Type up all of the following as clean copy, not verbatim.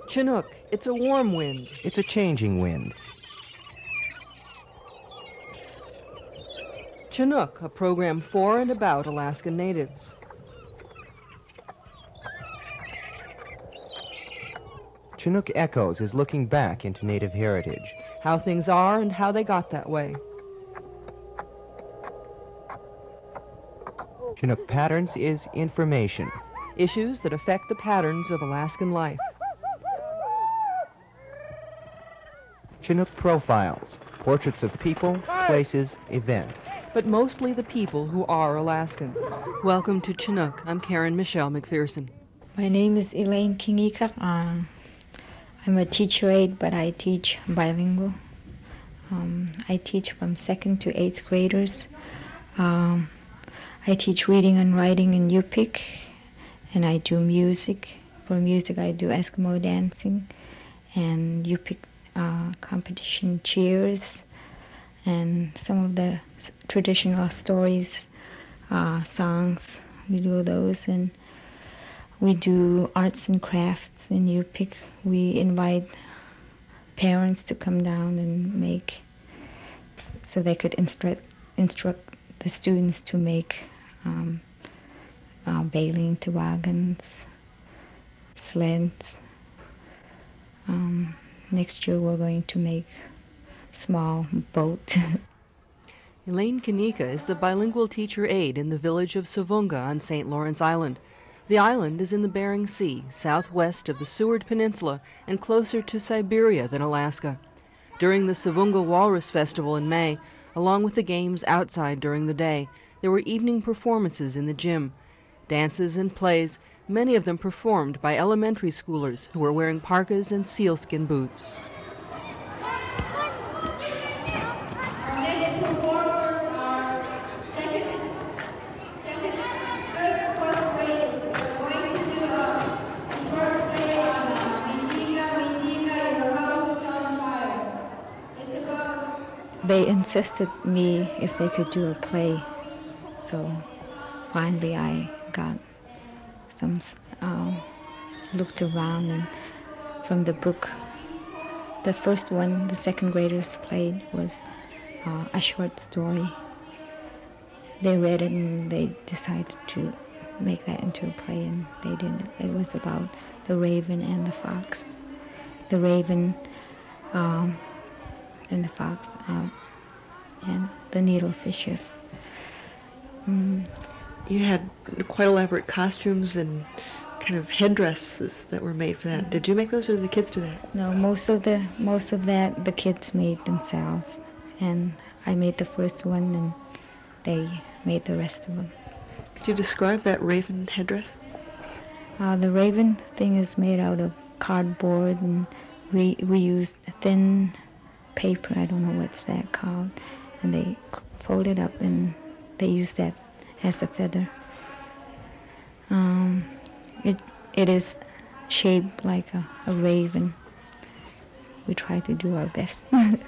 Chinook, it's a warm wind. It's a changing wind. Chinook, a program for and about Alaskan natives. Chinook Echoes is looking back into Native heritage. How things are and how they got that way. Chinook Patterns is information. Issues that affect the patterns of Alaskan life. Chinook Profiles, portraits of people, places, events. But mostly the people who are Alaskans. Welcome to Chinook. I'm Karen Michelle McPherson. My name is Elaine Kingikak. I'm a teacher aide, but I teach bilingual. I teach from 2nd to 8th graders. I teach reading and writing in Yupik, and I do music. For music, I do Eskimo dancing and Yupik competition cheers, and some of the traditional stories, songs. We do those, and we do arts and crafts in Yupik. We invite parents to come down and make, so they could instruct the students to make baleen toboggans, sleds. Next year we're going to make small boat. Elaine Kanika is the bilingual teacher aide in the village of Savunga on St. Lawrence Island. The island is in the Bering Sea, southwest of the Seward Peninsula and closer to Siberia than Alaska. During the Savunga Walrus Festival in May, along with the games outside during the day, there were evening performances in the gym. Dances and plays, many of them performed by elementary schoolers who were wearing parkas and sealskin boots. They insisted me if they could do a play, so finally I got some, looked around, and from the book, the first one the 2nd graders played was a short story. They read it and they decided to make that into a play, and they didn't. It was about the raven and the fox. The raven and the fox and the needlefishes. You had quite elaborate costumes and kind of headdresses that were made for that. Did you make those, or did the kids do that? No, most of that the kids made themselves, and I made the first one, and they made the rest of them. Could you describe that raven headdress? The raven thing is made out of cardboard, and we used thin paper, I don't know what's that called, and they fold it up and they use that as a feather. It is shaped like a raven. We try to do our best. I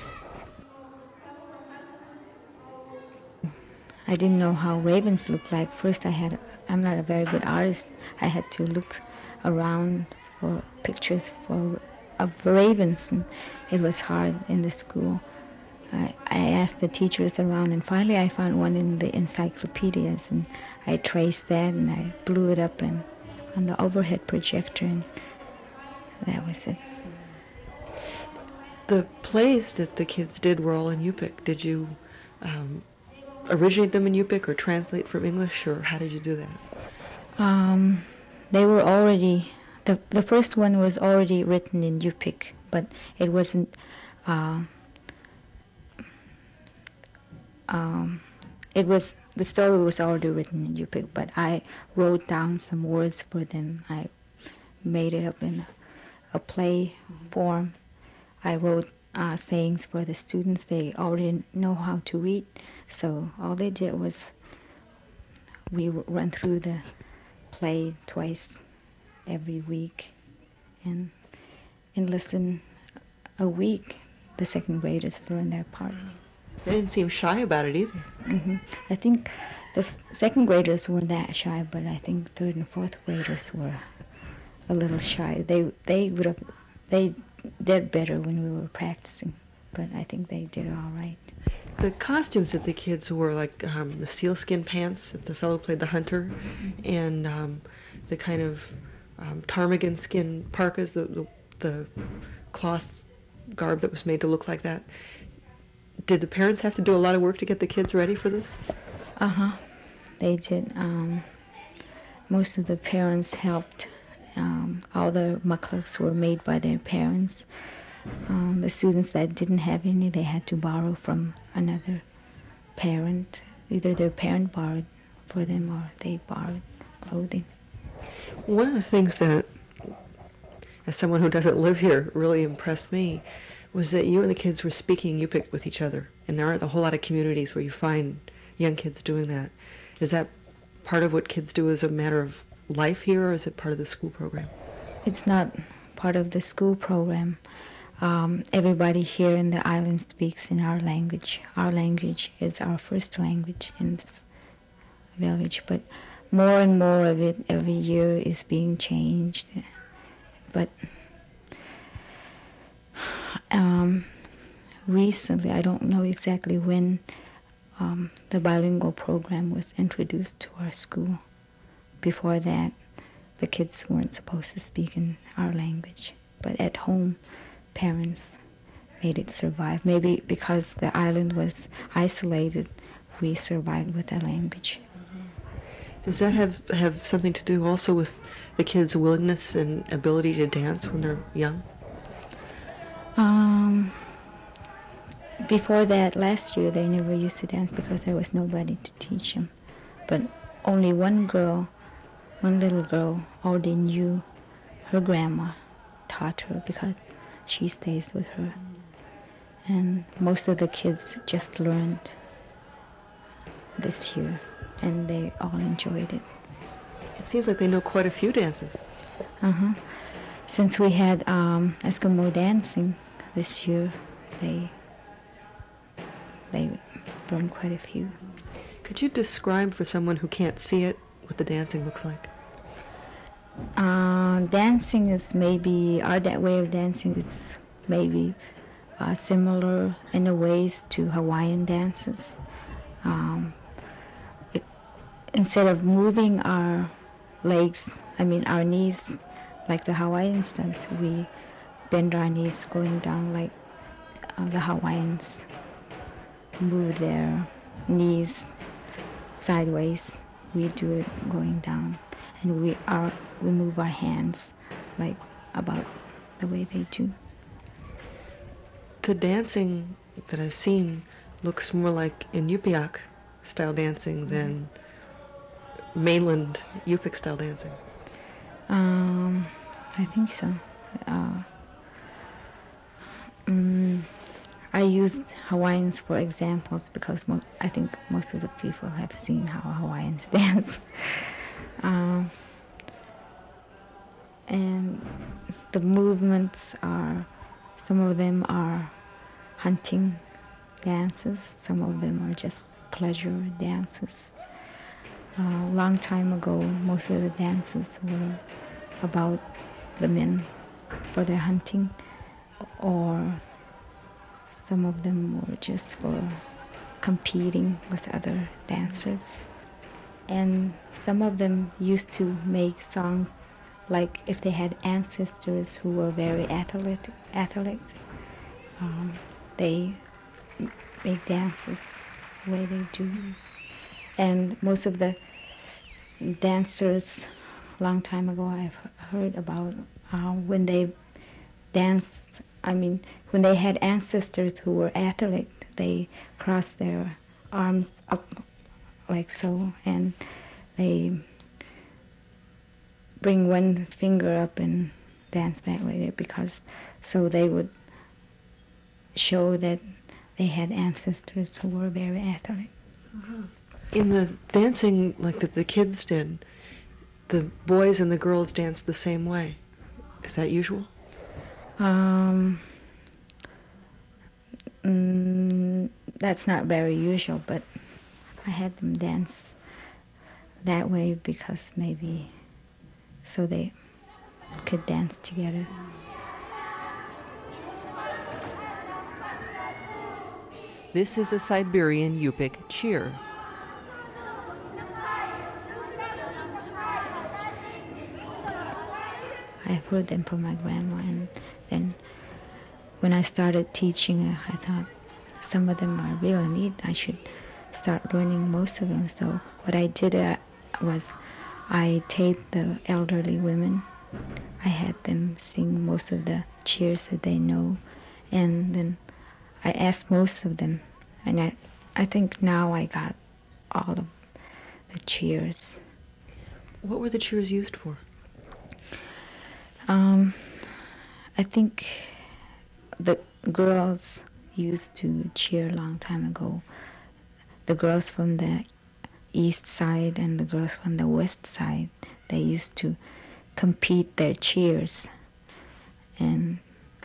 didn't know how ravens look like. First I'm not a very good artist. I had to look around for pictures of ravens, and it was hard in the school. I asked the teachers around, and finally I found one in the encyclopedias, and I traced that and I blew it up and on the overhead projector, and that was it. The plays that the kids did were all in Yupik. Did you originate them in Yupik or translate from English, or how did you do that? They were already, the first one was already written in Yupik, but it wasn't, the story was already written in Yupik, but I wrote down some words for them. I made it up in a play form. I wrote sayings for the students. They already know how to read, so all they did was we run through the play twice every week, and in less than a week, the 2nd graders learned their parts. They didn't seem shy about it either. I think the 2nd graders weren't that shy, but I think 3rd and 4th graders were a little shy. They did better when we were practicing, but I think they did all right. The costumes that the kids wore, like the sealskin pants that the fellow played the hunter, and the kind of ptarmigan skin parkas, the cloth garb that was made to look like that. Did the parents have to do a lot of work to get the kids ready for this? They did. Most of the parents helped. All the maklaks were made by their parents. The students that didn't have any, they had to borrow from another parent. Either their parent borrowed for them or they borrowed clothing. One of the things that, as someone who doesn't live here, really impressed me was that you and the kids were speaking Yupik with each other. And there aren't a whole lot of communities where you find young kids doing that. Is that part of what kids do as a matter of life here, or is it part of the school program? It's not part of the school program. Everybody here in the island speaks in our language. Our language is our first language in this village, but more and more of it every year is being changed. But recently, I don't know exactly when, the bilingual program was introduced to our school. Before that, the kids weren't supposed to speak in our language. But at home, parents made it survive. Maybe because the island was isolated, we survived with the language. Does that have something to do also with the kids' willingness and ability to dance when they're young? Before that, last year, they never used to dance because there was nobody to teach them. But only one little girl already knew her grandma taught her because she stays with her. And most of the kids just learned this year, and they all enjoyed it. It seems like they know quite a few dances. Since we had Eskimo dancing this year, they learned quite a few. Could you describe for someone who can't see it what the dancing looks like? Dancing is maybe, our way of dancing is maybe similar in a ways to Hawaiian dances. Instead of moving our legs, our knees like the Hawaiians dance, we bend our knees going down like the Hawaiians move their knees sideways. We do it going down, and we move our hands like about the way they do. The dancing that I've seen looks more like Inupiaq style dancing than mainland Yupik style dancing. I think so. I used Hawaiians for examples because I think most of the people have seen how Hawaiians dance. And the movements some of them are hunting dances, some of them are just pleasure dances. A long time ago, most of the dances were about the men for their hunting, or some of them were just for competing with other dancers. And some of them used to make songs like if they had ancestors who were very athletic, they make dances the way they do. And most of the dancers, a long time ago, I've heard about when they danced, when they had ancestors who were athletic, they crossed their arms up like so, and they bring one finger up and dance that way because so they would show that they had ancestors who were very athletic. In the dancing like that the kids did, the boys and the girls danced the same way. Is that usual? That's not very usual, but I had them dance that way because maybe so they could dance together. This is a Siberian Yupik cheer. I've heard them from my grandma, and then when I started teaching, I thought some of them are really neat. I should start learning most of them. So what I did was I taped the elderly women. I had them sing most of the cheers that they know, and then I asked most of them, and I think now I got all of the cheers. What were the cheers used for? I think the girls used to cheer a long time ago. The girls from the east side and the girls from the west side, they used to compete their cheers, and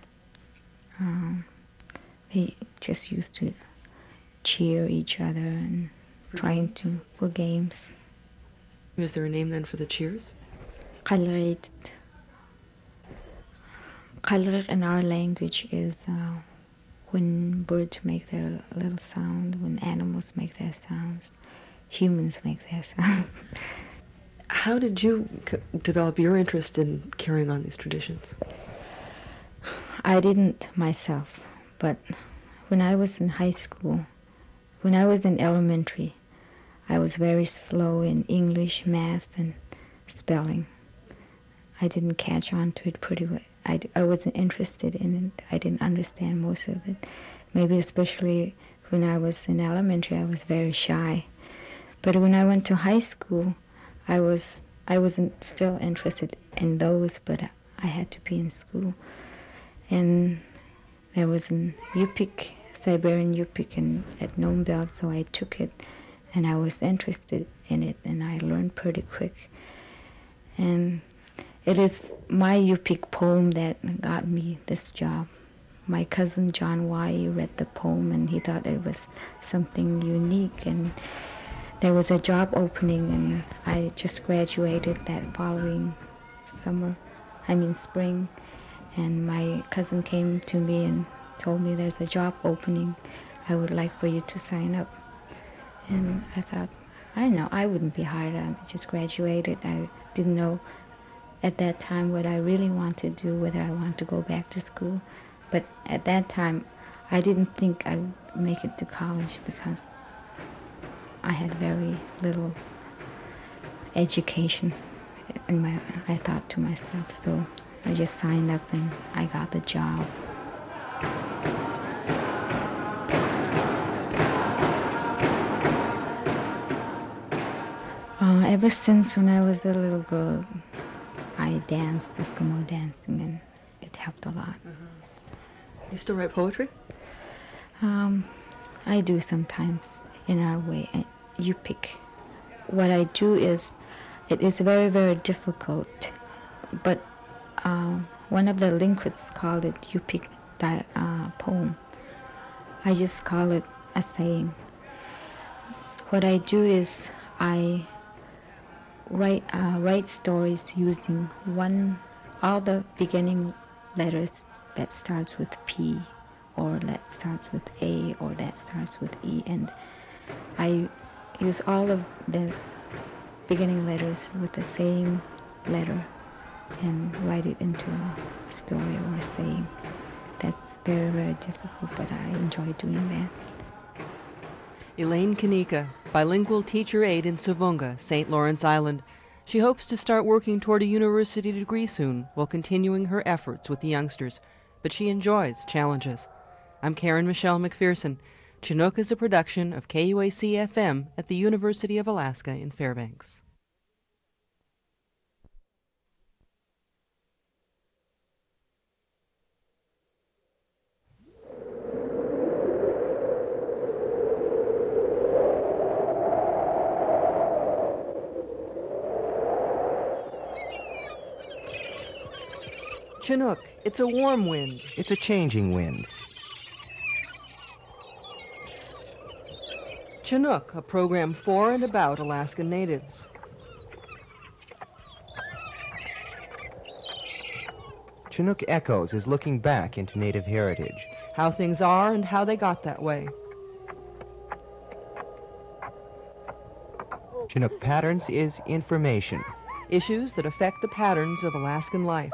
they just used to cheer each other and trying to for games. Was there a name then for the cheers? Qalrit. Qalrit in our language is when birds make their little sound, when animals make their sounds, humans make their sounds. How did you develop your interest in carrying on these traditions? I didn't myself, but when I was in high school, when I was in elementary, I was very slow in English, math, and spelling. I didn't catch on to it pretty well. I wasn't interested in it. I didn't understand most of it. Maybe especially when I was in elementary, I was very shy. But when I went to high school, I wasn't still interested in those, but I had to be in school. And there was an Yupik, Siberian Yupik at Nome Belt, so I took it, and I was interested in it, and I learned pretty quick. And it is my Yupik poem that got me this job. My cousin John Y. read the poem, and he thought it was something unique, and there was a job opening, and I just graduated that following spring, and my cousin came to me and told me there's a job opening. I would like for you to sign up. And I thought, I know, I wouldn't be hired. I just graduated. I didn't know at that time what I really wanted to do, whether I wanted to go back to school. But at that time, I didn't think I would make it to college because I had very little education. I thought to myself, so I just signed up and I got the job. Ever since when I was a little girl, I danced Eskimo dancing, and it helped a lot. You still write poetry? I do sometimes in our way. Yupik. What I do is, it is very, very difficult, but one of the linguists called it Yupik poem. I just call it a saying. What I do is I write stories using all the beginning letters that starts with P, or that starts with A, or that starts with E, and I use all of the beginning letters with the same letter and write it into a story or a saying. That's very, very difficult, but I enjoy doing that. Elaine Kanika, bilingual teacher aide in Savunga, St. Lawrence Island. She hopes to start working toward a university degree soon while continuing her efforts with the youngsters, but she enjoys challenges. I'm Karen Michelle McPherson. Chinook is a production of KUAC-FM at the University of Alaska in Fairbanks. Chinook, it's a warm wind. It's a changing wind. Chinook, a program for and about Alaskan natives. Chinook Echoes is looking back into Native heritage. How things are and how they got that way. Chinook Patterns is information. Issues that affect the patterns of Alaskan life.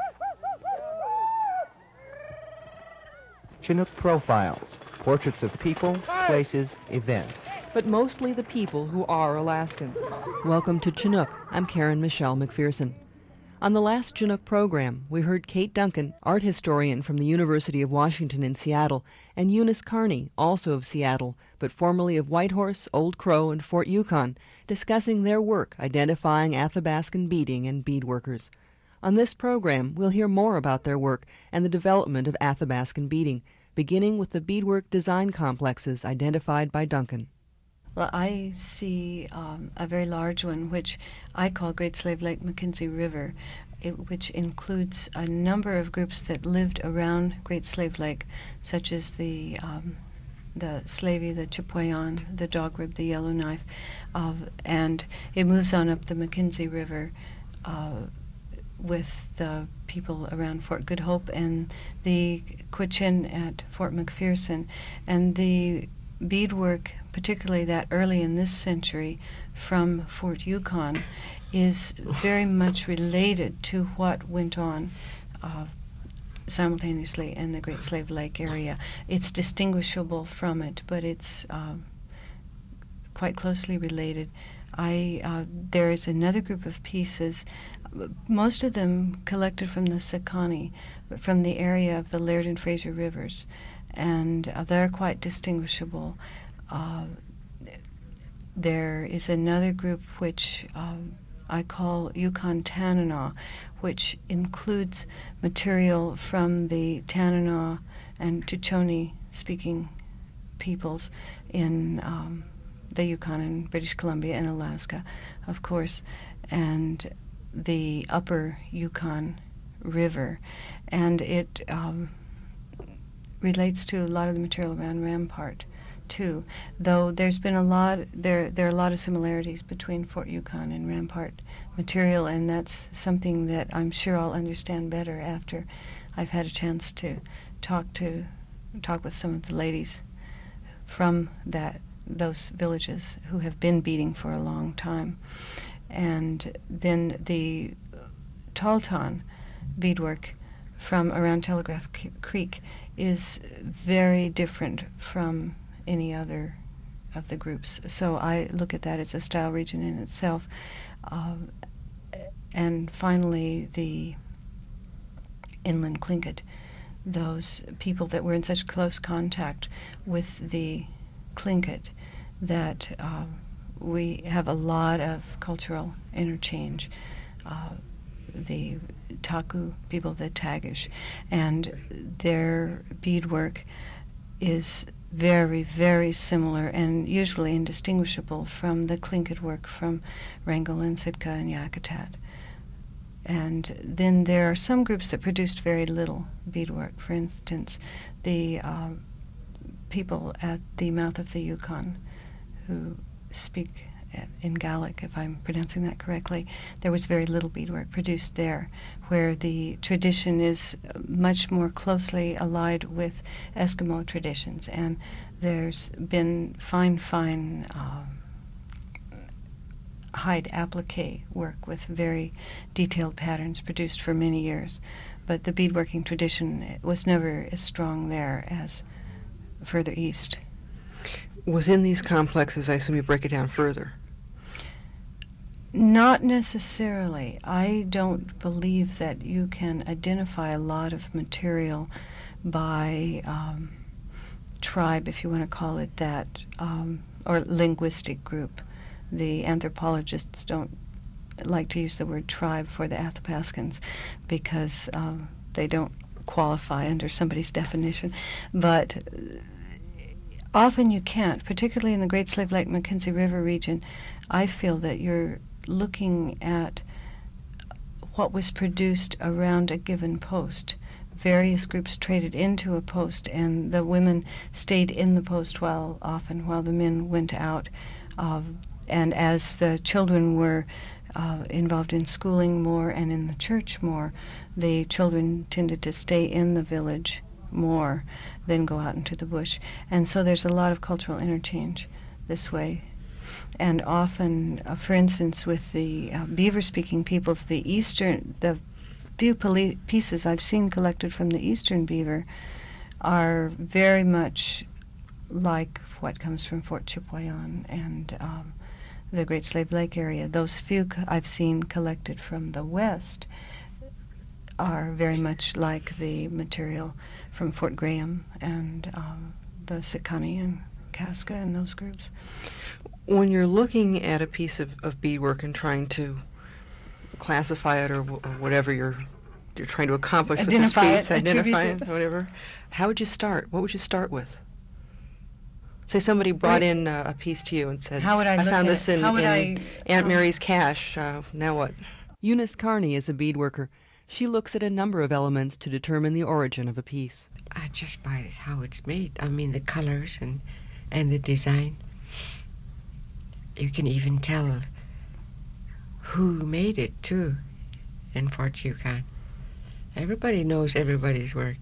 Chinook Profiles, portraits of people, places, events. But mostly the people who are Alaskans. Welcome to Chinook. I'm Karen Michelle McPherson. On the last Chinook program, we heard Kate Duncan, art historian from the University of Washington in Seattle, and Eunice Carney, also of Seattle, but formerly of Whitehorse, Old Crow, and Fort Yukon, discussing their work identifying Athabascan beading and beadworkers. On this program, we'll hear more about their work and the development of Athabascan beading, beginning with the beadwork design complexes identified by Duncan. Well, I see a very large one, which I call Great Slave Lake Mackenzie River, which includes a number of groups that lived around Great Slave Lake, such as the Slavey, the Chipewyan, the Dog-Rib, the Yellowknife, and it moves on up the Mackenzie River with the people around Fort Good Hope and the Quechin at Fort McPherson, and the beadwork, particularly that early in this century from Fort Yukon, is very much related to what went on simultaneously in the Great Slave Lake area. It's distinguishable from it, but it's quite closely related. There is another group of pieces, most of them collected from the Sakani, from the area of the Laird and Fraser rivers, and they're quite distinguishable. There is another group which I call Yukon Tanana, which includes material from the Tanana and Tuchoni-speaking peoples in the Yukon and British Columbia and Alaska, of course, and the upper Yukon River, and it relates to a lot of the material around Rampart too, though there are a lot of similarities between Fort Yukon and Rampart material, and that's something that I'm sure I'll understand better after I've had a chance to talk with some of the ladies from those villages who have been beading for a long time. And then the Tahltan beadwork from around Telegraph Creek is very different from any other of the groups. So I look at that as a style region in itself. And finally, the inland Tlingit, those people that were in such close contact with the Tlingit that we have a lot of cultural interchange. The Taku people, the Tagish, and their beadwork is very, very similar and usually indistinguishable from the Tlingit work from Wrangell and Sitka and Yakutat. And then there are some groups that produced very little beadwork. For instance, the people at the mouth of the Yukon who speak in Gaelic, if I'm pronouncing that correctly, there was very little beadwork produced there, where the tradition is much more closely allied with Eskimo traditions, and there's been fine hide applique work with very detailed patterns produced for many years, but the beadworking tradition was never as strong there as further east. Within these complexes, I assume you break it down further. Not necessarily. I don't believe that you can identify a lot of material by tribe, if you want to call it that, or linguistic group. The anthropologists don't like to use the word tribe for the Athabascans because they don't qualify under somebody's definition. But often you can't, particularly in the Great Slave Lake Mackenzie River region. I feel that you're looking at what was produced around a given post. Various groups traded into a post, and the women stayed in the post while the men went out. And as the children were involved in schooling more and in the church more, the children tended to stay in the village more than go out into the bush. And so there's a lot of cultural interchange this way. And often, for instance, with the beaver-speaking peoples, the few pieces I've seen collected from the eastern beaver are very much like what comes from Fort Chipewyan and the Great Slave Lake area. Those few I've seen collected from the west are very much like the material from Fort Graham and the Sikani and Casca and those groups. When you're looking at a piece of beadwork and trying to classify it or whatever you're trying to accomplish with this piece, identify it, whatever, how would you start? What would you start with? Say somebody brought in a piece to you and said, how would I found this in Aunt Mary's cache. Now what? Eunice Carney is a beadworker. She looks at a number of elements to determine the origin of a piece. Just by how it's made. I mean, the colors and the design. You can even tell who made it, too, in Fort Yukon. Everybody knows everybody's work.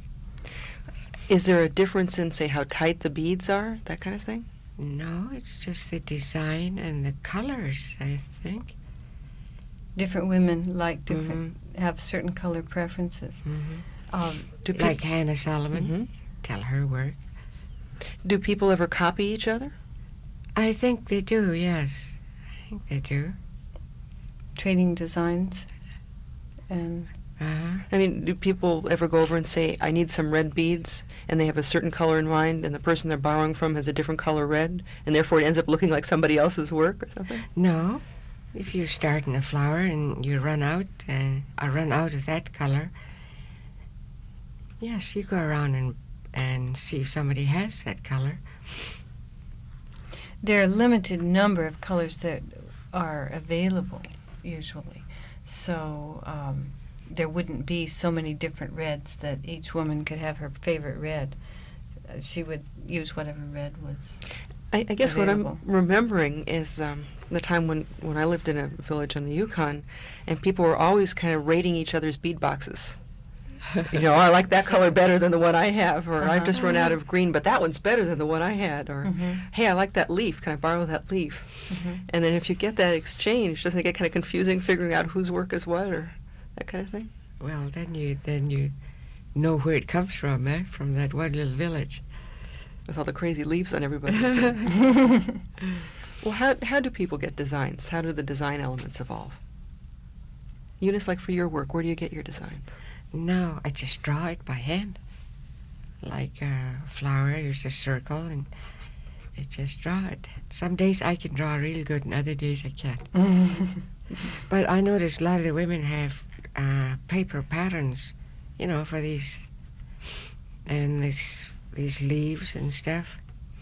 Is there a difference in, say, how tight the beads are, that kind of thing? No, it's just the design and the colors, I think. Different women like different, have certain color preferences. Like Hannah Solomon, tell her work. Do people ever copy each other? I think they do, yes. I think they do. Trading designs and... I mean, do people ever go over and say, I need some red beads, and they have a certain color in mind, and the person they're borrowing from has a different color red, and therefore it ends up looking like somebody else's work or something? No. If you start in a flower and you run out, I run out of that color, yes, you go around and see if somebody has that color. There are a limited number of colors that are available, usually. So there wouldn't be so many different reds that each woman could have her favorite red. She would use whatever red was I guess available. What I'm remembering is the time when I lived in a village on the Yukon, and people were always kind of rating each other's bead boxes. You know, I like that color better than the one I have, or I've just run out of green, but that one's better than the one I had, or hey, I like that leaf, can I borrow that leaf? And then if you get that exchange, doesn't it get kind of confusing figuring out whose work is what, or that kind of thing? Well, then you know where it comes from, from that one little village. With all the crazy leaves on everybody's thing. Well, how do people get designs? How do the design elements evolve? Eunice, like for your work, where do you get your designs? No, I just draw it by hand. Like a flower, there's a circle, and I just draw it. Some days I can draw real good, and other days I can't. But I notice a lot of the women have paper patterns, you know, for these, and these leaves and stuff.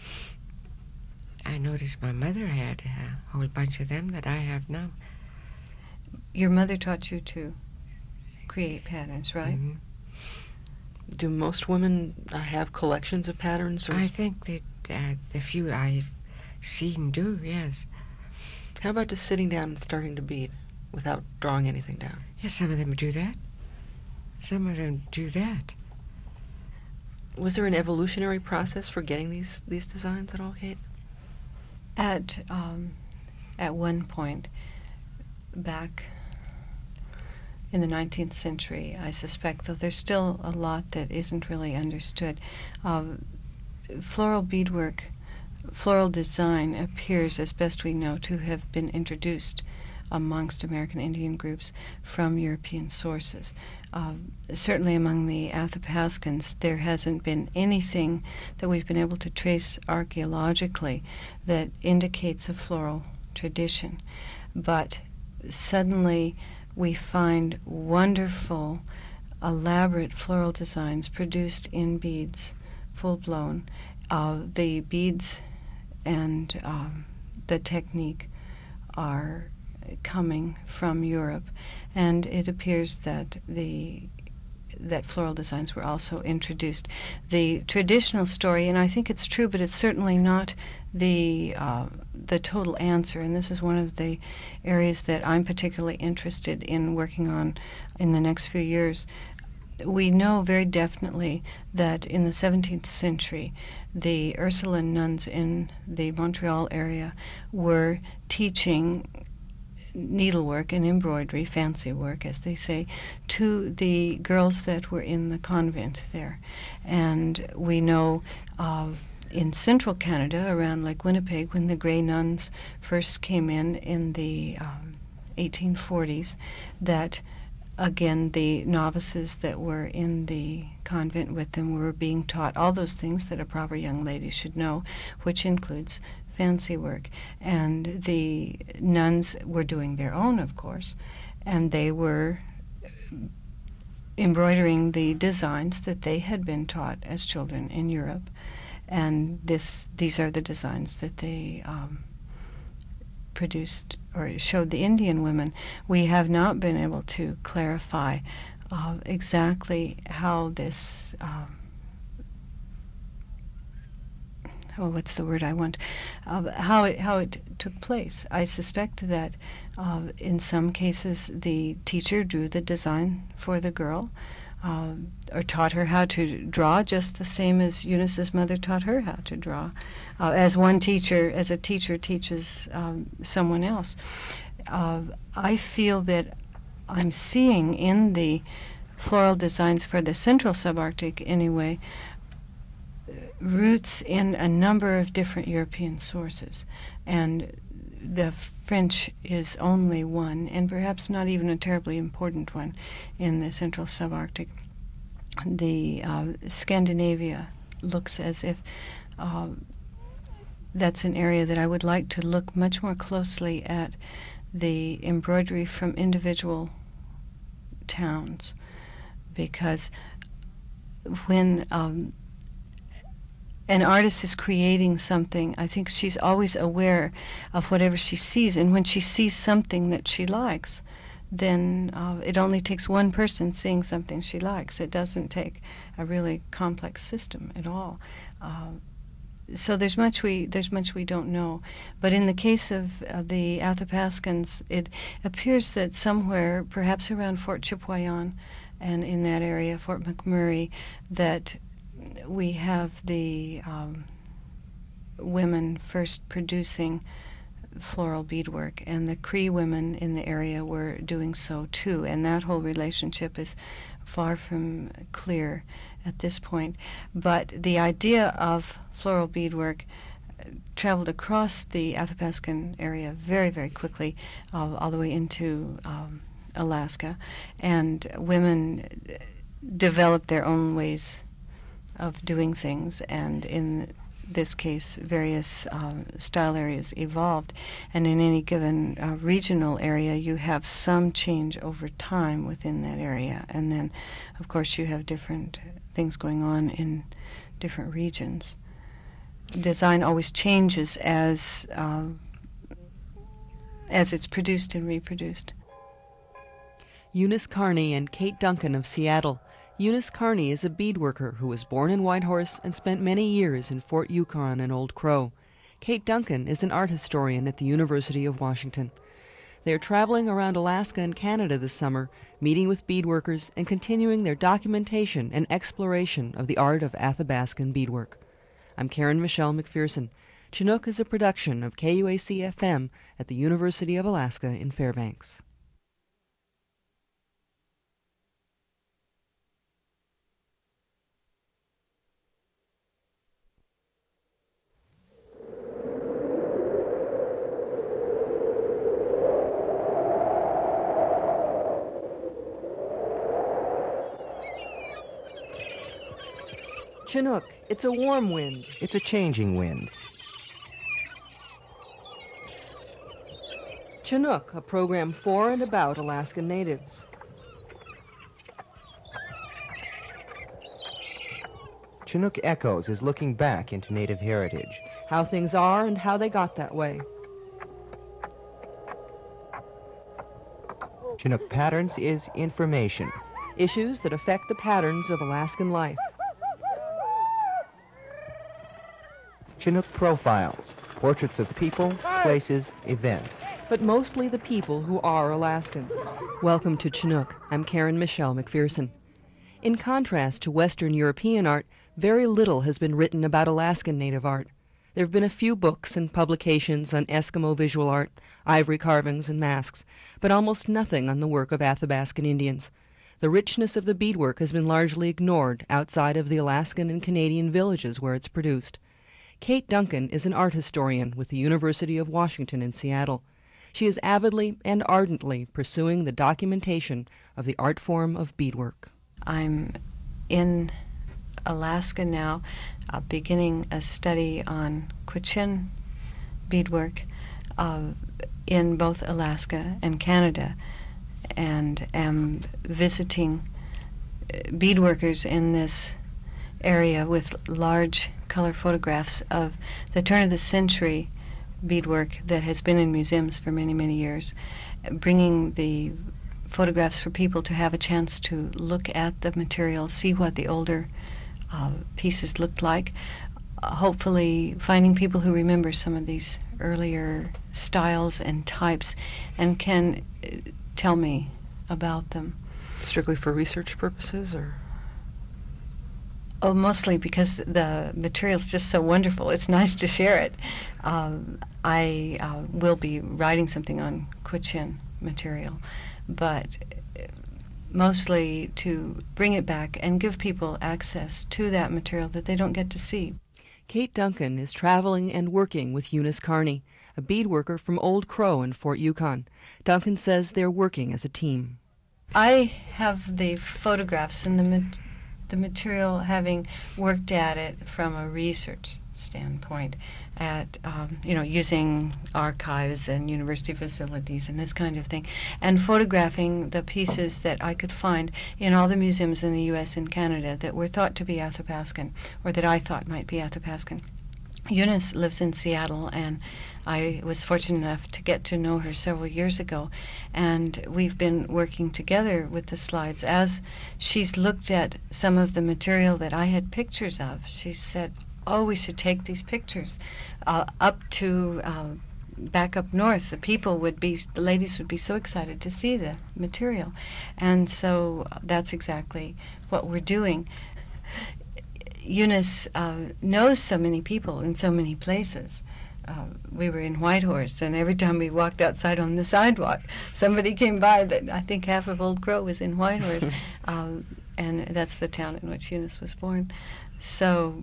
I noticed my mother had a whole bunch of them that I have now. Your mother taught you to create patterns, right? Do most women have collections of patterns? Or I think that the few I've seen do, yes. How about just sitting down and starting to bead without drawing anything down? Yes, some of them do that. Some of them do that. Was there an evolutionary process for getting these designs at all, Kate? At one point, back in the 19th century, I suspect, though there's still a lot that isn't really understood, floral beadwork, floral design appears, as best we know, to have been introduced amongst American Indian groups from European sources. Certainly among the Athapascans, there hasn't been anything that we've been able to trace archaeologically that indicates a floral tradition. But suddenly we find wonderful, elaborate floral designs produced in beads, full-blown. The beads and the technique are coming from Europe, and it appears that the that floral designs were also introduced. The traditional story, and I think it's true, but it's certainly not the total answer, and this is one of the areas that I'm particularly interested in working on in the next few years. We know very definitely that in the 17th century, the Ursuline nuns in the Montreal area were teaching needlework and embroidery, fancy work, as they say, to the girls that were in the convent there. And we know in central Canada, around Lake Winnipeg, when the Grey Nuns first came in the 1840s, that again, the novices that were in the convent with them were being taught all those things that a proper young lady should know, which includes fancy work. And the nuns were doing their own, of course, and they were embroidering the designs that they had been taught as children in Europe. And these are the designs that they produced or showed the Indian women. We have not been able to clarify exactly how this, what's the word I want, how it took place. I suspect that in some cases the teacher drew the design for the girl, or taught her how to draw, just the same as Eunice's mother taught her how to draw, as a teacher teaches someone else. I feel that I'm seeing in the floral designs for the central subarctic, anyway, roots in a number of different European sources, and the French is only one, and perhaps not even a terribly important one, in the central subarctic. The Scandinavia looks as if that's an area that I would like to look much more closely at the embroidery from individual towns, because when an artist is creating something, I think she's always aware of whatever she sees, and when she sees something that she likes, then it only takes one person seeing something she likes. It doesn't take a really complex system at all. So there's much we don't know. But in the case of the Athapaskans, it appears that somewhere, perhaps around Fort Chipewyan and in that area, Fort McMurray, that we have the women first producing floral beadwork, and the Cree women in the area were doing so too, and that whole relationship is far from clear at this point. But the idea of floral beadwork traveled across the Athapascan area very, very quickly, all the way into Alaska, and women developed their own ways of doing things, and in this case various style areas evolved, and in any given regional area you have some change over time within that area, and then of course you have different things going on in different regions. Design always changes as it's produced and reproduced. Eunice Carney and Kate Duncan of Seattle. Eunice Carney is a beadworker who was born in Whitehorse and spent many years in Fort Yukon and Old Crow. Kate Duncan is an art historian at the University of Washington. They are traveling around Alaska and Canada this summer, meeting with beadworkers and continuing their documentation and exploration of the art of Athabascan beadwork. I'm Karen Michelle McPherson. Chinook is a production of KUAC-FM at the University of Alaska in Fairbanks. Chinook, it's a warm wind. It's a changing wind. Chinook, a program for and about Alaskan natives. Chinook Echoes is looking back into Native heritage. How things are and how they got that way. Chinook Patterns is information. issues that affect the patterns of Alaskan life. Chinook Profiles, portraits of people, places, events. But mostly the people who are Alaskan. Welcome to Chinook. I'm Karen Michelle McPherson. In contrast to Western European art, very little has been written about Alaskan native art. There have been a few books and publications on Eskimo visual art, ivory carvings, and masks, but almost nothing on the work of Athabascan Indians. The richness of the beadwork has been largely ignored outside of the Alaskan and Canadian villages where it's produced. Kate Duncan is an art historian with the University of Washington in Seattle. She is avidly and ardently pursuing the documentation of the art form of beadwork. I'm in Alaska now, beginning a study on Cochin beadwork in both Alaska and Canada, and am visiting beadworkers in this area with large color photographs of the turn of the century beadwork that has been in museums for many, many years, bringing the photographs for people to have a chance to look at the material, see what the older pieces looked like, hopefully finding people who remember some of these earlier styles and types and can tell me about them. Strictly for research purposes, or? Oh, mostly because the material is just so wonderful. It's nice to share it. I will be writing something on Cochin material, but mostly to bring it back and give people access to that material that they don't get to see. Kate Duncan is traveling and working with Eunice Carney, a beadworker from Old Crow in Fort Yukon. Duncan says they're working as a team. I have the photographs and the material, having worked at it from a research standpoint, at using archives and university facilities and this kind of thing, and photographing the pieces that I could find in all the museums in the U.S. and Canada that were thought to be Athabascan, or that I thought might be Athabascan. Eunice lives in Seattle, and I was fortunate enough to get to know her several years ago, and we've been working together with the slides. As she's looked at some of the material that I had pictures of, she said, "Oh, we should take these pictures up to back up north. The ladies would be so excited to see the material," and so that's exactly what we're doing. Eunice knows so many people in so many places. We were in Whitehorse, and every time we walked outside on the sidewalk, somebody came by. That I think half of Old Crow was in Whitehorse, and that's the town in which Eunice was born. So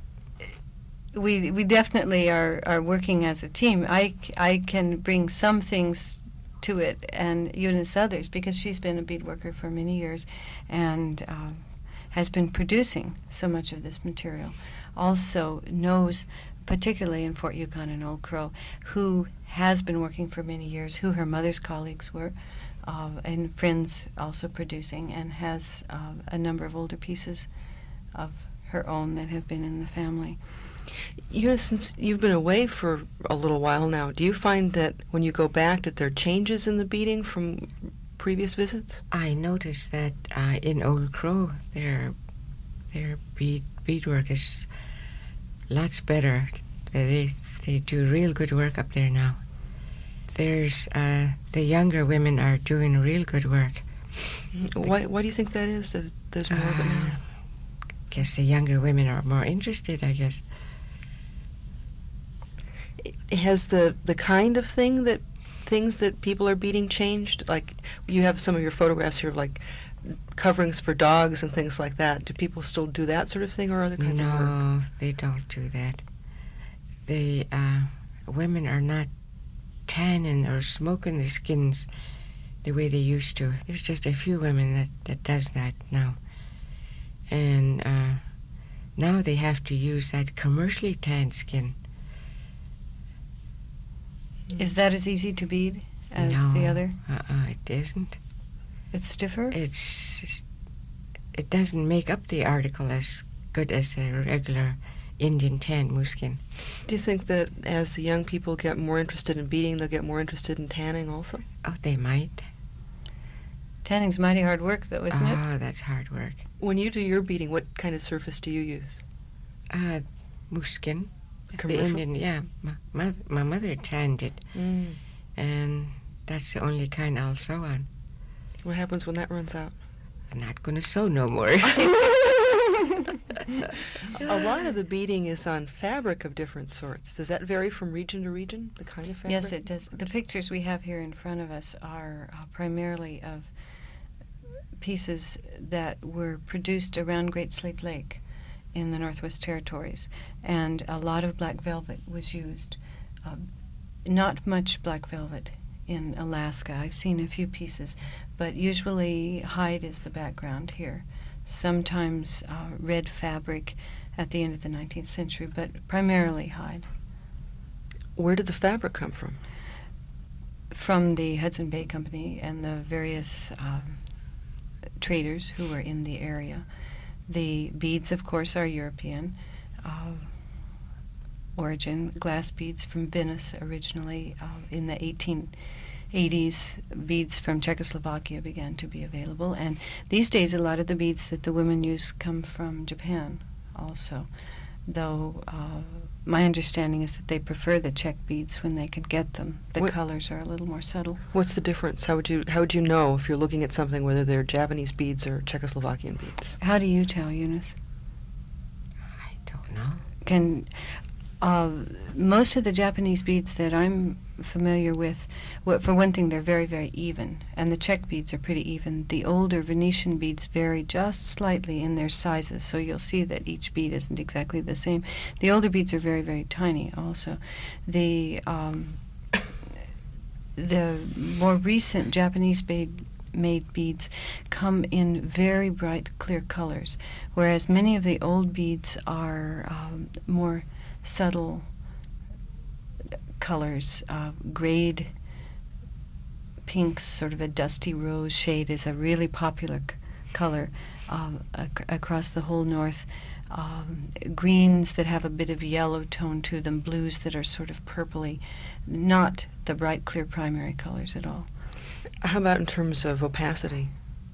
we definitely are working as a team. I can bring some things to it, and Eunice others, because she's been a beadworker for many years, and has been producing so much of this material. Also knows, particularly in Fort Yukon and Old Crow, who has been working for many years, who her mother's colleagues were, and friends also producing, and has a number of older pieces of her own that have been in the family. Since you've been away for a little while now, do you find that when you go back that there are changes in the beading from previous visits? I noticed that in Old Crow, their beadwork is lots better. They do real good work up there now. There's the younger women are doing real good work. Why do you think that is? That there's more of it now? Guess the younger women are more interested, I guess. Has the kind of things that people are beading changed? Like, you have some of your photographs here of like coverings for dogs and things like that. Do people still do that sort of thing, or other kinds of work? No, they don't do that. The women are not tanning or smoking the skins the way they used to. There's just a few women that does that now. And now they have to use that commercially tanned skin. Is that as easy to bead as the other? It isn't. It's stiffer? It doesn't make up the article as good as a regular Indian tan mooskin. Do you think that as the young people get more interested in beading, they'll get more interested in tanning also? Oh, they might. Tanning's mighty hard work, though, isn't it? Oh, that's hard work. When you do your beading, what kind of surface do you use? Moose skin. Commercial? The Indian, yeah. My mother tanned it, and that's the only kind I'll sew on. What happens when that runs out? I'm not going to sew no more. A lot of the beading is on fabric of different sorts. Does that vary from region to region, the kind of fabric? Yes, it does. The pictures we have here in front of us are primarily of pieces that were produced around Great Slave Lake in the Northwest Territories, and a lot of black velvet was used. Not much black velvet in Alaska. I've seen a few pieces, but usually hide is the background here. Sometimes red fabric at the end of the 19th century, but primarily hide. Where did the fabric come from? From the Hudson Bay Company and the various traders who were in the area. The beads, of course, are European origin. Glass beads from Venice originally. In the 1880s, beads from Czechoslovakia began to be available. And these days, a lot of the beads that the women use come from Japan also. Though my understanding is that they prefer the Czech beads when they can get them. The colors are a little more subtle. What's the difference? How would you know if you're looking at something whether they're Japanese beads or Czechoslovakian beads? How do you tell, Eunice? I don't know. Most of the Japanese beads that I'm familiar with, for one thing, they're very, very even, and the Czech beads are pretty even. The older Venetian beads vary just slightly in their sizes, so you'll see that each bead isn't exactly the same. The older beads are very, very tiny also. The more recent Japanese made beads come in very bright, clear colors, whereas many of the old beads are more subtle colors. Grayed pinks, sort of a dusty rose shade, is a really popular color across the whole north. Greens that have a bit of yellow tone to them, blues that are sort of purpley, not the bright, clear primary colors at all. How about in terms of opacity?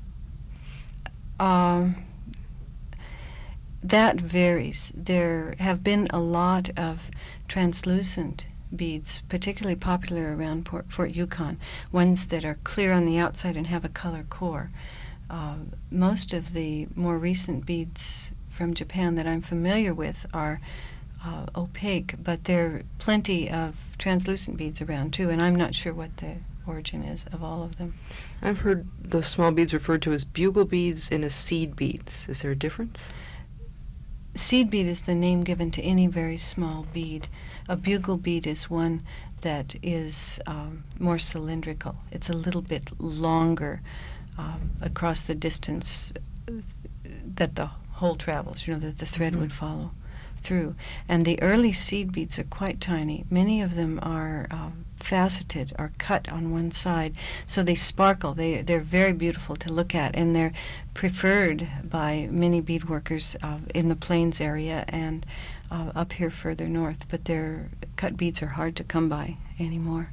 That varies. There have been a lot of translucent beads, particularly popular around Fort Yukon, ones that are clear on the outside and have a color core. Most of the more recent beads from Japan that I'm familiar with are opaque, but there are plenty of translucent beads around too, and I'm not sure what the origin is of all of them. I've heard those small beads referred to as bugle beads and as seed beads. Is there a difference? Seed bead is the name given to any very small bead. A bugle bead is one that is more cylindrical. It's a little bit longer across the distance that the hole travels, that the thread would follow through. And the early seed beads are quite tiny. Many of them are faceted or cut on one side, so they sparkle. They're very beautiful to look at, and they're preferred by many bead workers in the Plains area and up here further north. But their cut beads are hard to come by anymore.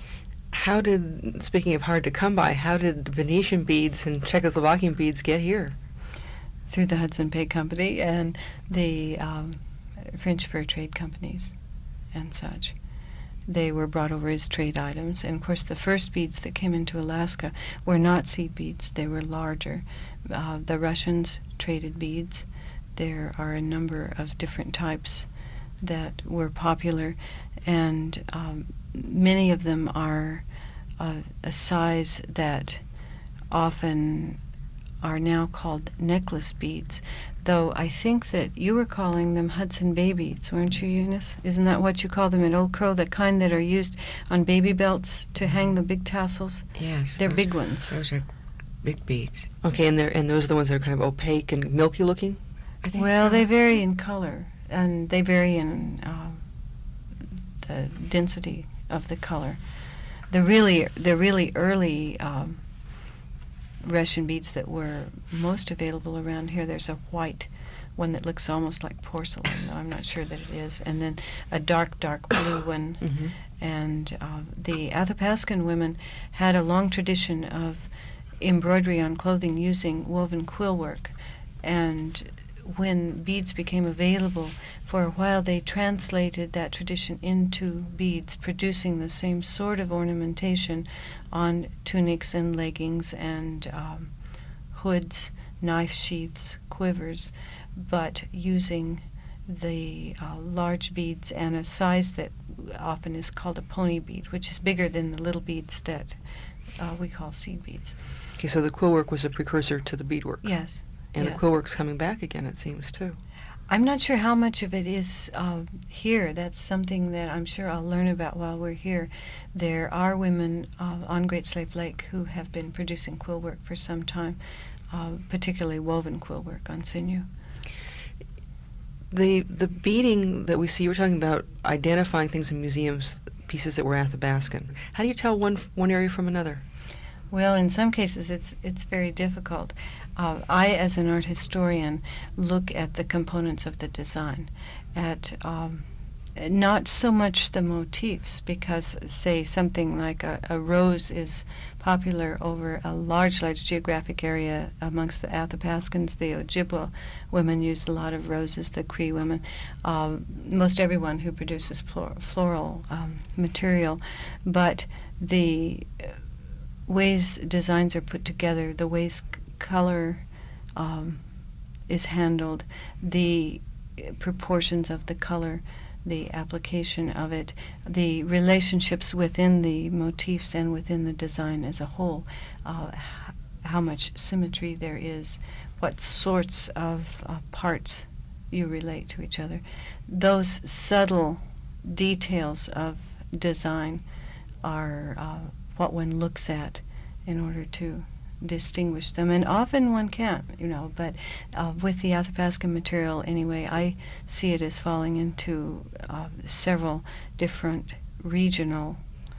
Speaking of hard to come by, how did Venetian beads and Czechoslovakian beads get here? Through the Hudson Bay Company and the French fur trade companies and such. They were brought over as trade items. And of course the first beads that came into Alaska were not seed beads. They were larger. The Russians traded beads. There are a number of different types that were popular, and many of them are a size that often are now called necklace beads, though I think that you were calling them Hudson Bay beads, weren't you, Eunice? Isn't that what you call them at Old Crow, the kind that are used on baby belts to hang the big tassels? Yes. They're big ones. Those are big beads. Okay, and those are the ones that are kind of opaque and milky looking? I think Well, so. they vary in color, and they vary in the density of the color. The really early Russian beads that were most available around here, there's a white one that looks almost like porcelain, though I'm not sure that it is, and then a dark blue one. Mm-hmm. And the Athapascan women had a long tradition of embroidery on clothing using woven quill work. And when beads became available, for a while they translated that tradition into beads, producing the same sort of ornamentation on tunics and leggings and hoods, knife sheaths, quivers, but using the large beads and a size that often is called a pony bead, which is bigger than the little beads that we call seed beads. Okay, so the quill work was a precursor to the beadwork. Yes. And yes. the quill work's coming back again, it seems, too. I'm not sure how much of it is here. That's something that I'm sure I'll learn about while we're here. There are women on Great Slave Lake who have been producing quill work for some time, particularly woven quill work on sinew. The beading that we see, you were talking about identifying things in museums, pieces that were Athabascan. How do you tell one area from another? Well, in some cases it's very difficult. I, as an art historian, look at the components of the design, at not so much the motifs, because, say, something like a rose is popular over a large geographic area amongst the Athapascans. The Ojibwa women use a lot of roses, the Cree women, most everyone who produces floral material. But the ways designs are put together, the ways color is handled, the proportions of the color, the application of it, the relationships within the motifs and within the design as a whole, how much symmetry there is, what sorts of parts you relate to each other. Those subtle details of design are what one looks at in order to distinguish them, and often one can't, but with the Athabascan material anyway, I see it as falling into several different regional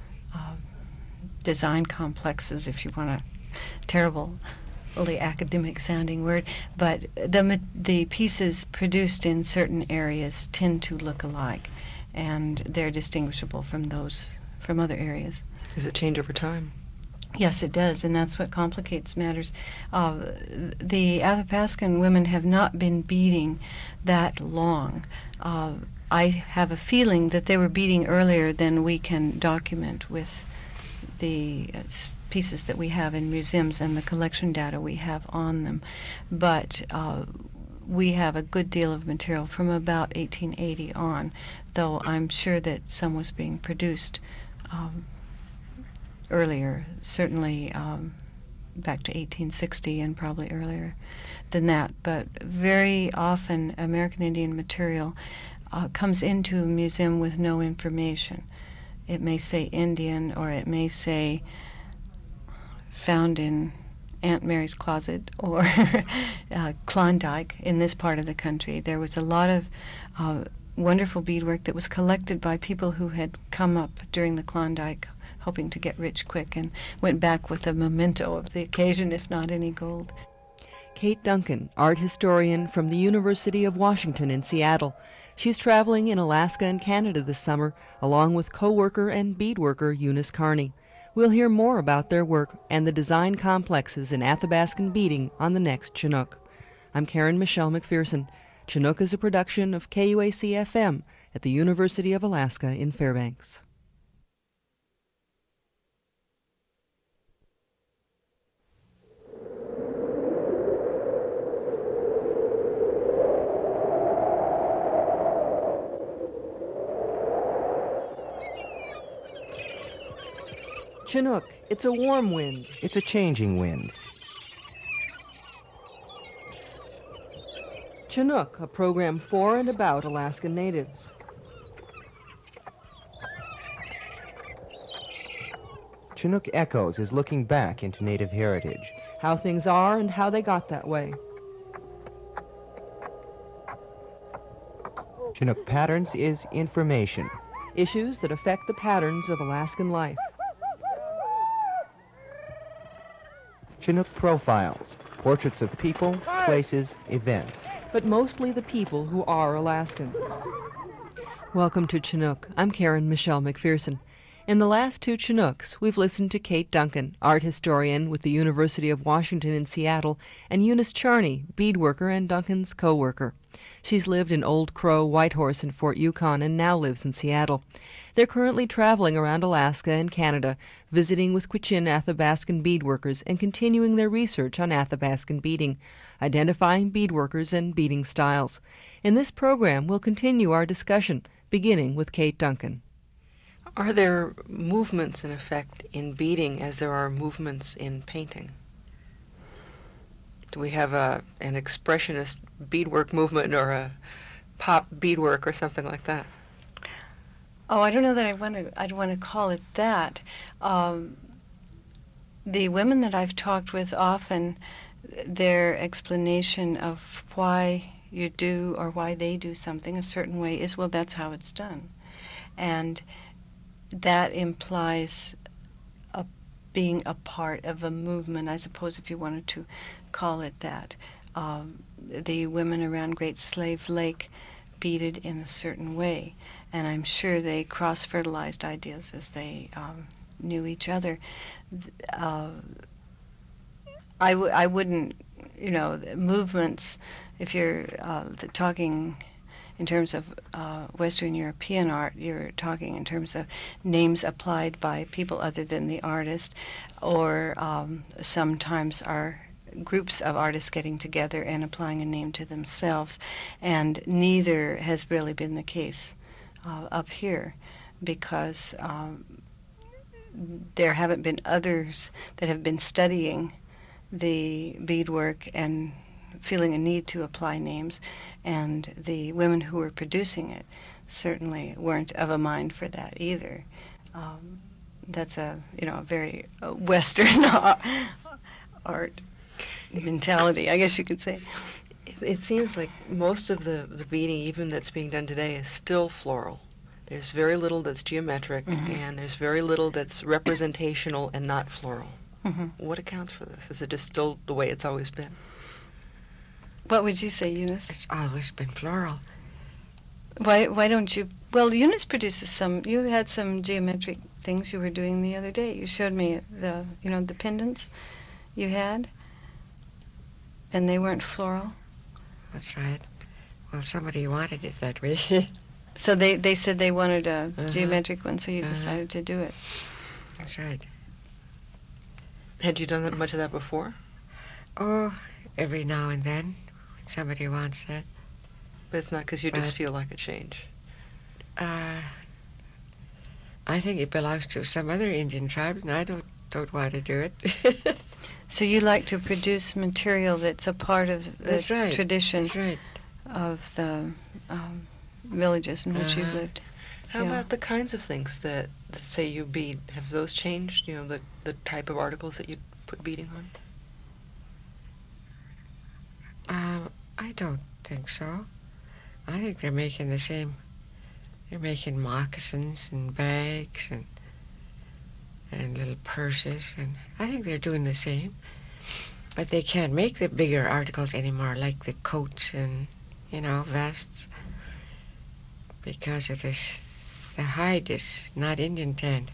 design complexes, if you want a terribly academic sounding word, but the pieces produced in certain areas tend to look alike, and they're distinguishable from other areas. Does it change over time? Yes, it does, and that's what complicates matters. The Athabascan women have not been beading that long. I have a feeling that they were beading earlier than we can document with the pieces that we have in museums and the collection data we have on them. But we have a good deal of material from about 1880 on, though I'm sure that some was being produced earlier, certainly back to 1860 and probably earlier than that. But very often American Indian material comes into a museum with no information. It may say Indian, or it may say found in Aunt Mary's closet, or Klondike in this part of the country. There was a lot of wonderful beadwork that was collected by people who had come up during the Klondike hoping to get rich quick, and went back with a memento of the occasion, if not any gold. Kate Duncan, art historian from the University of Washington in Seattle. She's traveling in Alaska and Canada this summer, along with co-worker and beadworker Eunice Carney. We'll hear more about their work and the design complexes in Athabascan beading on the next Chinook. I'm Karen Michelle McPherson. Chinook is a production of KUAC-FM at the University of Alaska in Fairbanks. Chinook, it's a warm wind. It's a changing wind. Chinook, a program for and about Alaskan natives. Chinook Echoes is looking back into Native heritage. How things are and how they got that way. Chinook Patterns is information. Issues that affect the patterns of Alaskan life. Chinook Profiles, portraits of people, places, events. But mostly the people who are Alaskans. Welcome to Chinook. I'm Karen Michelle McPherson. In the last two Chinooks, we've listened to Kate Duncan, art historian with the University of Washington in Seattle, and Eunice Charney, beadworker and Duncan's co-worker. She's lived in Old Crow, Whitehorse, and Fort Yukon, and now lives in Seattle. They're currently traveling around Alaska and Canada, visiting with Gwich'in Athabascan beadworkers and continuing their research on Athabascan beading, identifying beadworkers and beading styles. In this program, we'll continue our discussion, beginning with Kate Duncan. Are there movements, in effect, in beading as there are movements in painting? Do we have an expressionist beadwork movement or a pop beadwork or something like that? Oh, I don't know that I'd want to call it that. The women that I've talked with often, their explanation of why you do or why they do something a certain way is, well, that's how it's done. And that implies being a part of a movement, I suppose, if you wanted to call it that. The women around Great Slave Lake beaded in a certain way, and I'm sure they cross-fertilized ideas as they knew each other. I wouldn't, movements, if you're talking in terms of Western European art, you're talking in terms of names applied by people other than the artist, or sometimes are groups of artists getting together and applying a name to themselves, and neither has really been the case up here, because there haven't been others that have been studying the beadwork and feeling a need to apply names, and the women who were producing it certainly weren't of a mind for that either. That's a very Western art mentality, I guess you could say. It seems like most of the beading, even that's being done today, is still floral. There's very little that's geometric, and there's very little that's representational and not floral. What accounts for this? Is it just still the way it's always been? What would you say, Eunice? It's always been floral. Why don't you? Well, Eunice produces some. You had some geometric things you were doing the other day. You showed me the pendants you had, and they weren't floral. That's right. Well, somebody wanted it that way. So they said they wanted a geometric one, so you decided to do it. That's right. Had you done much of that before? Oh, every now and then, when somebody wants that. But it's not because you just feel like a change. I think it belongs to some other Indian tribe, and I don't want to do it. So you like to produce material that's a part of the tradition of the villages in which you've lived. How about the kinds of things that say you bead? Have those changed? The type of articles that you put beading on? I don't think so. I think they're making the same. They're making moccasins and bags and little purses, and I think they're doing the same. But they can't make the bigger articles anymore, like the coats and, vests, because of this. The hide is not Indian tanned.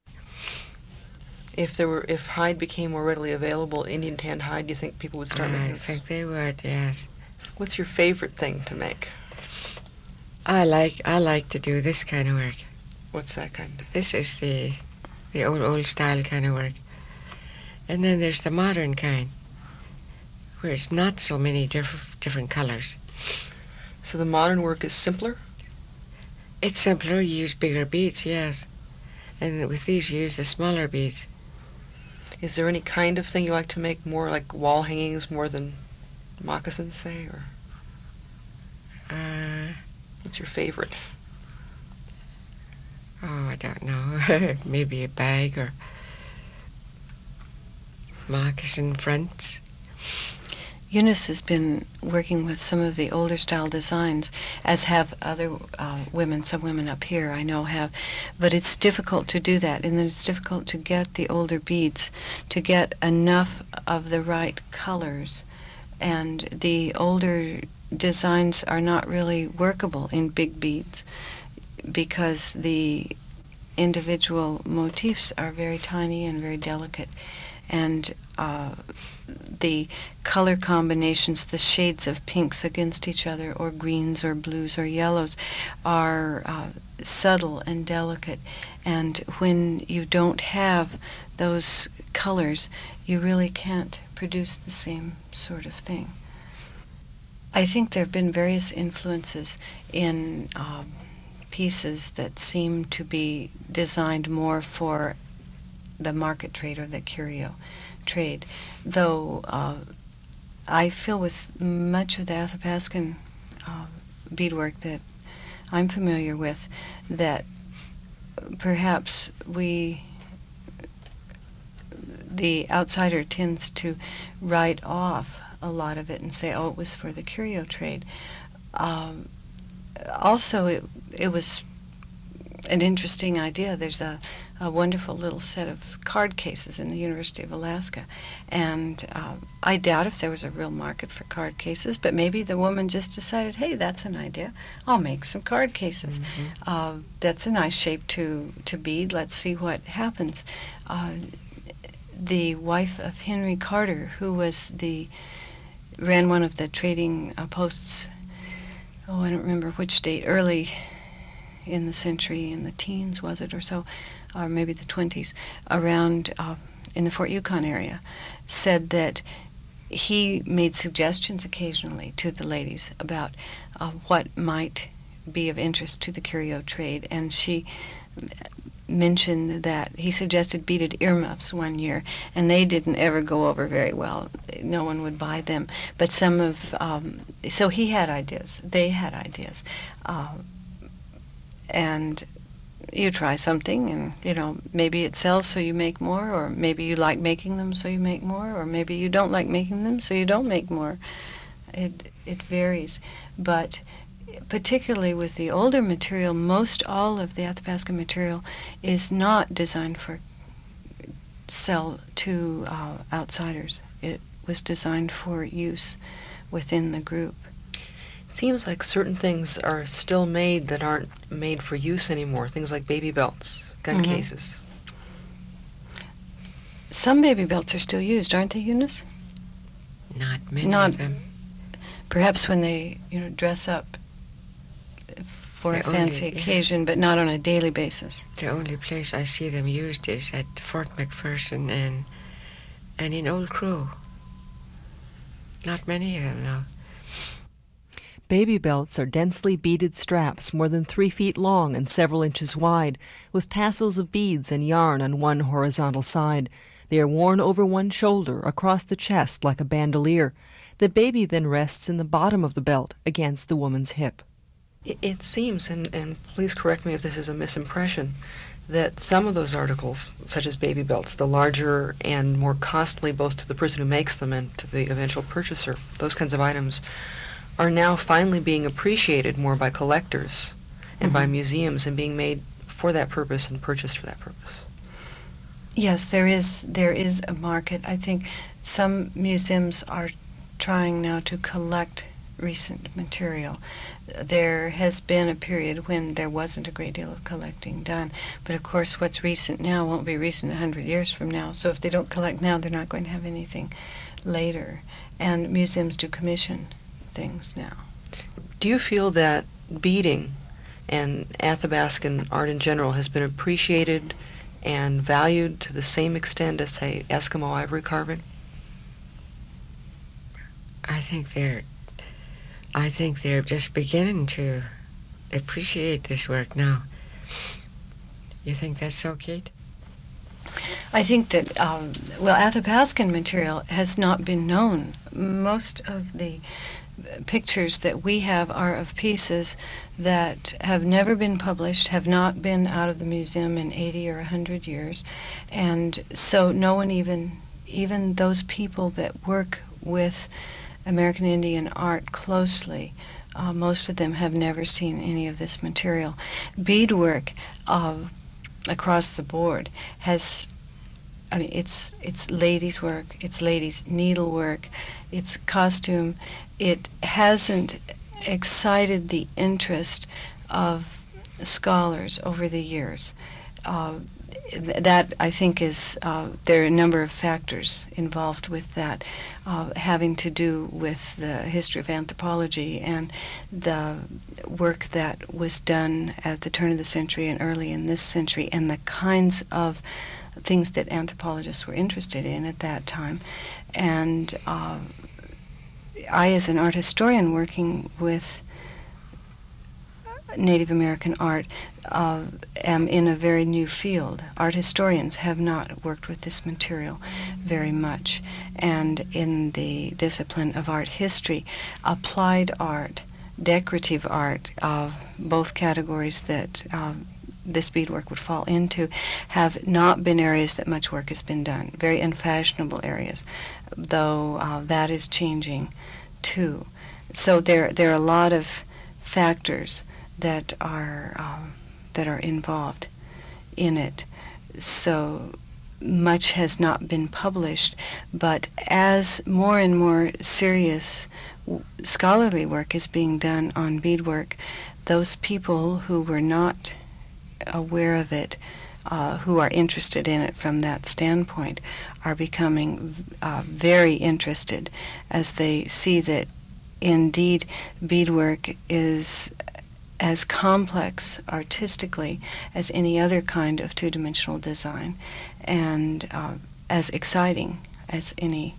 If hide became more readily available, Indian tanned hide, do you think people would start making this? I think they would, yes. What's your favorite thing to make? I like to do this kind of work. What's that kind of? This is the old style kind of work. And then there's the modern kind, where it's not so many different colors. So the modern work is simpler? It's simpler. You use bigger beads, yes. And with these, you use the smaller beads. Is there any kind of thing you like to make more, like wall hangings, more than moccasins, say, or? What's your favorite? Oh, I don't know. Maybe a bag or moccasin fronts. Eunice has been working with some of the older style designs, as have other women. Some women up here I know have. But it's difficult to do that, and then it's difficult to get the older beads, to get enough of the right colors. And the older designs are not really workable in big beads, because the individual motifs are very tiny and very delicate, and the color combinations, the shades of pinks against each other, or greens or blues or yellows, are subtle and delicate. And when you don't have those colors, you really can't produce the same sort of thing. I think there have been various influences in pieces that seem to be designed more for the market trade or the curio trade, though I feel with much of the Athapascan beadwork that I'm familiar with that perhaps the outsider tends to write off a lot of it and say, oh, it was for the curio trade. Also, it was an interesting idea. There's a wonderful little set of card cases in the University of Alaska, and I doubt if there was a real market for card cases, but maybe the woman just decided, hey, that's an idea. I'll make some card cases. Mm-hmm. That's a nice shape to bead. Let's see what happens. The wife of Henry Carter, who ran one of the trading posts, I don't remember which date, early in the century, in the teens, was it, or so, or maybe the 20s, around in the Fort Yukon area, said that he made suggestions occasionally to the ladies about what might be of interest to the curio trade, and she mentioned that he suggested beaded earmuffs one year, and they didn't ever go over very well. No one would buy them. But so he had ideas. They had ideas. And you try something, and, maybe it sells so you make more, or maybe you like making them so you make more, or maybe you don't like making them so you don't make more. It varies. But particularly with the older material, most all of the Athapascan material is not designed for sell to outsiders. It was designed for use within the group. It seems like certain things are still made that aren't made for use anymore. Things like baby belts, gun cases. Some baby belts are still used, aren't they, Eunice? Not many of them. Perhaps when they, dress up for a fancy occasion, but not on a daily basis. The only place I see them used is at Fort McPherson and in Old Crow. Not many of them, no. Baby belts are densely beaded straps more than 3 feet long and several inches wide, with tassels of beads and yarn on one horizontal side. They are worn over one shoulder, across the chest like a bandolier. The baby then rests in the bottom of the belt against the woman's hip. It seems, and please correct me if this is a misimpression, that some of those articles, such as baby belts, the larger and more costly both to the person who makes them and to the eventual purchaser, those kinds of items, are now finally being appreciated more by collectors and by museums and being made for that purpose and purchased for that purpose. Yes, there is a market. I think some museums are trying now to collect recent material. There has been a period when there wasn't a great deal of collecting done, but of course what's recent now won't be recent 100 years from now, so if they don't collect now, they're not going to have anything later. And museums do commission things now. Do you feel that beading and Athabascan art in general has been appreciated and valued to the same extent as, say, Eskimo ivory carving? I think they're just beginning to appreciate this work now. You think that's so, Kate? I think that, Athapascan material has not been known. Most of the pictures that we have are of pieces that have never been published, have not been out of the museum in 80 or 100 years, and so no one even those people that work with American Indian art closely, most of them have never seen any of this material. Beadwork across the board it's ladies' work, it's ladies' needlework, it's costume. It hasn't excited the interest of scholars over the years. that I think is, there are a number of factors involved with that, having to do with the history of anthropology and the work that was done at the turn of the century and early in this century, and the kinds of things that anthropologists were interested in at that time. And I, as an art historian working with Native American art, am in a very new field. Art historians have not worked with this material very much. And in the discipline of art history, applied art, decorative art, both categories that this beadwork would fall into, have not been areas that much work has been done. Very unfashionable areas, though that is changing too. So there are a lot of factors that are involved in it. So much has not been published, but as more and more serious scholarly work is being done on beadwork, those people who were not aware of it, who are interested in it from that standpoint, are becoming very interested as they see that indeed beadwork is as complex artistically as any other kind of two-dimensional design, and as exciting as any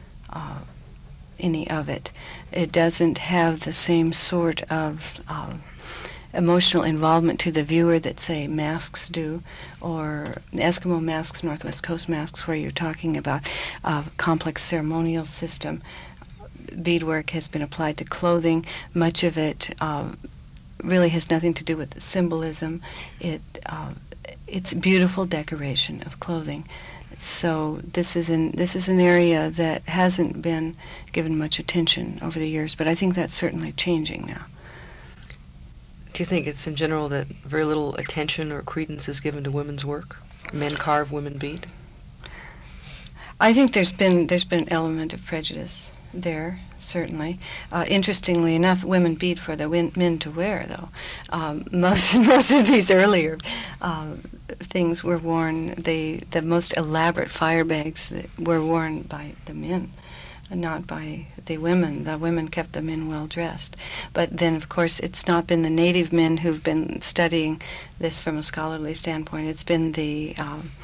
of it. It doesn't have the same sort of emotional involvement to the viewer that, say, masks do, or Eskimo masks, Northwest Coast masks, where you're talking about a complex ceremonial system. Beadwork has been applied to clothing. Much of it really has nothing to do with the symbolism. It's beautiful decoration of clothing. So this is an area that hasn't been given much attention over the years, but I think that's certainly changing now. Do you think it's in general that very little attention or credence is given to women's work? Men carve, women bead? I think there's been an element of prejudice there, certainly. Interestingly enough, women bead for the men to wear, though. Most of these earlier things were worn, the most elaborate fire bags that were worn by the men, not by the women. The women kept the men well dressed. But then, of course, it's not been the native men who've been studying this from a scholarly standpoint. It's been the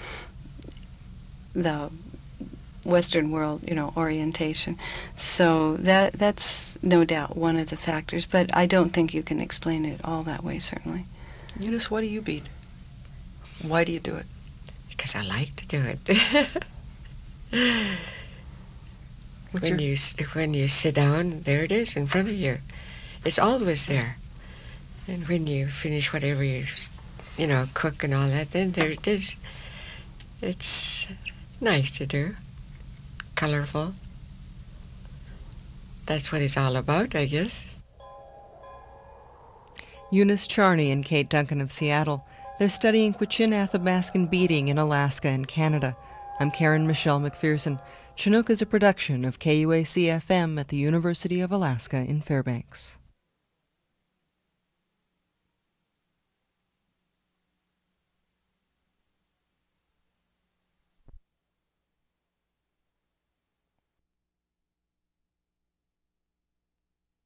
Western world, orientation. So that's no doubt one of the factors, but I don't think you can explain it all that way, certainly. Eunice, why do you bead? Why do you do it? Because I like to do it. When you sit down, there it is in front of you. It's always there. And when you finish whatever you cook and all that, then there it is. It's nice to do. Colorful. That's what it's all about, I guess. Eunice Charney and Kate Duncan of Seattle. They're studying Gwich'in Athabascan beading in Alaska and Canada. I'm Karen Michelle McPherson. Chinook is a production of KUAC-FM at the University of Alaska in Fairbanks.